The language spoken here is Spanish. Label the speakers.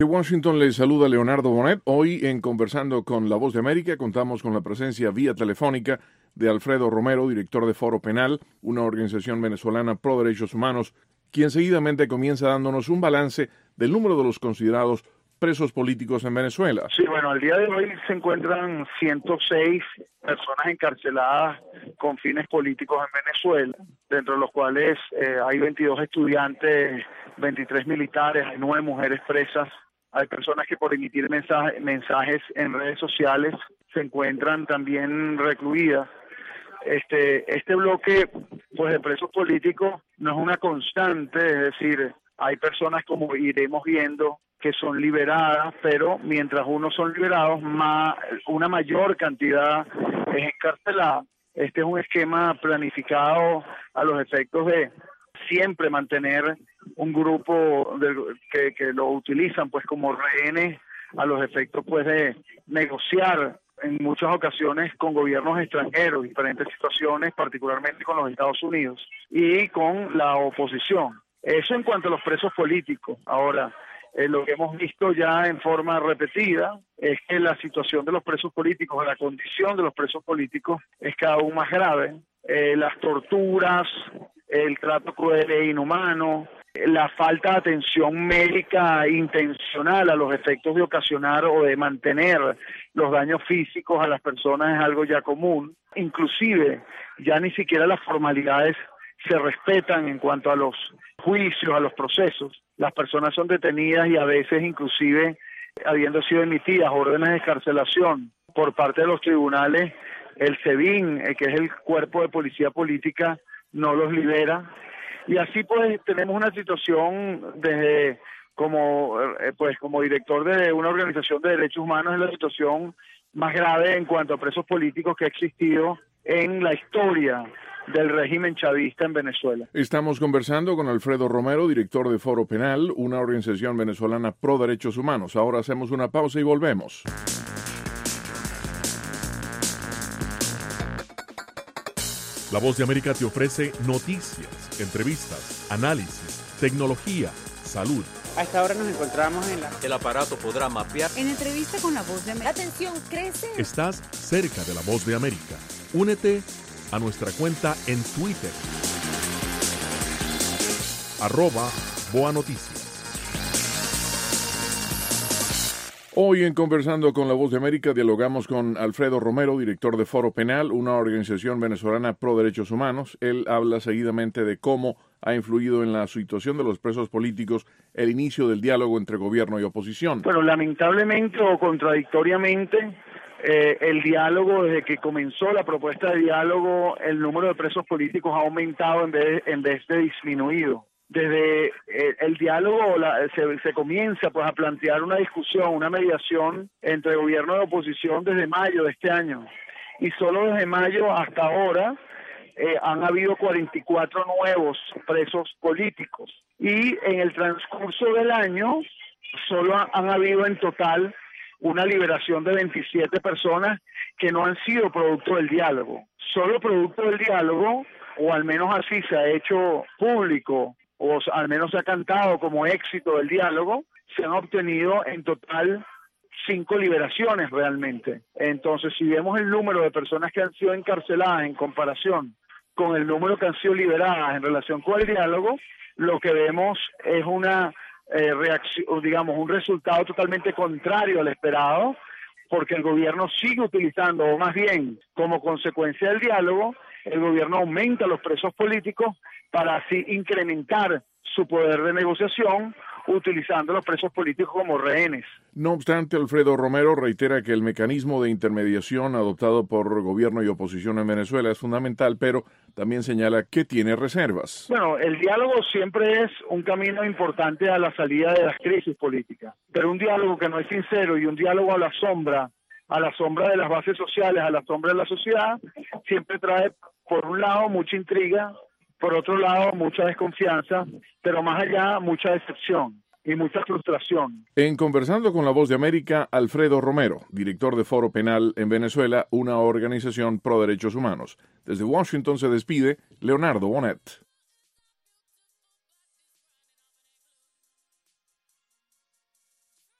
Speaker 1: De Washington le saluda Leonardo Bonet. Hoy en Conversando con La Voz de América contamos con la presencia vía telefónica de Alfredo Romero, director de Foro Penal, una organización venezolana pro derechos humanos, quien seguidamente comienza dándonos un balance del número de los considerados presos políticos en Venezuela.
Speaker 2: Sí, bueno, al día de hoy se encuentran 106 personas encarceladas con fines políticos en Venezuela, dentro de los cuales hay 22 estudiantes, 23 militares, hay 9 mujeres presas. Hay personas que por emitir mensajes en redes sociales se encuentran también recluidas. Este bloque pues de presos políticos no es una constante, es decir, hay personas, como iremos viendo, que son liberadas, pero mientras unos son liberados, una mayor cantidad es encarcelada. Este es un esquema planificado a los efectos de siempre mantener un grupo que lo utilizan pues como rehenes a los efectos pues de negociar en muchas ocasiones con gobiernos extranjeros, diferentes situaciones, particularmente con los Estados Unidos y con la oposición. Eso en cuanto a los presos políticos. Ahora, lo que hemos visto ya en forma repetida es que la situación de los presos políticos, la condición de los presos políticos es cada vez más grave. Las torturas, el trato cruel e inhumano, la falta de atención médica intencional a los efectos de ocasionar o de mantener los daños físicos a las personas es algo ya común. Inclusive, ya ni siquiera las formalidades se respetan en cuanto a los juicios, a los procesos. Las personas son detenidas y a veces inclusive habiendo sido emitidas órdenes de excarcelación por parte de los tribunales, el SEBIN, que es el cuerpo de policía política, no los libera. Y así pues tenemos una situación desde como director de una organización de derechos humanos, es la situación más grave en cuanto a presos políticos que ha existido en la historia del régimen chavista en Venezuela.
Speaker 1: Estamos conversando con Alfredo Romero, director de Foro Penal, una organización venezolana pro derechos humanos. Ahora hacemos una pausa y volvemos.
Speaker 3: La Voz de América te ofrece noticias, entrevistas, análisis, tecnología, salud.
Speaker 4: A esta hora nos encontramos en
Speaker 5: El aparato podrá mapear.
Speaker 6: En entrevista con La Voz de América. La atención crece.
Speaker 3: Estás cerca de La Voz de América. Únete a nuestra cuenta en Twitter. @BoaNoticias.
Speaker 1: Hoy en Conversando con La Voz de América dialogamos con Alfredo Romero, director de Foro Penal, una organización venezolana pro derechos humanos. Él habla seguidamente de cómo ha influido en la situación de los presos políticos el inicio del diálogo entre gobierno y oposición.
Speaker 2: Bueno, lamentablemente o contradictoriamente, el diálogo, desde que comenzó la propuesta de diálogo, el número de presos políticos ha aumentado en vez de disminuido. Desde el diálogo se comienza pues a plantear una discusión, una mediación entre gobierno y oposición desde mayo de este año. Y solo desde mayo hasta ahora han habido 44 nuevos presos políticos. Y en el transcurso del año solo han habido en total una liberación de 27 personas que no han sido producto del diálogo. Solo producto del diálogo, o al menos así se ha hecho público, o al menos se ha cantado como éxito del diálogo, se han obtenido en total 5 liberaciones realmente. Entonces, si vemos el número de personas que han sido encarceladas en comparación con el número que han sido liberadas en relación con el diálogo, lo que vemos es una reacción, digamos, un resultado totalmente contrario al esperado, porque el gobierno sigue utilizando, o más bien, como consecuencia del diálogo, el gobierno aumenta los presos políticos para así incrementar su poder de negociación, utilizando a los presos políticos como rehenes.
Speaker 1: No obstante, Alfredo Romero reitera que el mecanismo de intermediación adoptado por gobierno y oposición en Venezuela es fundamental, pero también señala que tiene reservas.
Speaker 2: Bueno, el diálogo siempre es un camino importante a la salida de las crisis políticas, pero un diálogo que no es sincero y un diálogo a la sombra de las bases sociales, a la sombra de la sociedad, siempre trae, por un lado, mucha intriga, por otro lado, mucha desconfianza, pero más allá, mucha decepción y mucha frustración.
Speaker 1: En Conversando con La Voz de América, Alfredo Romero, director de Foro Penal en Venezuela, una organización pro derechos humanos. Desde Washington se despide Leonardo Bonet.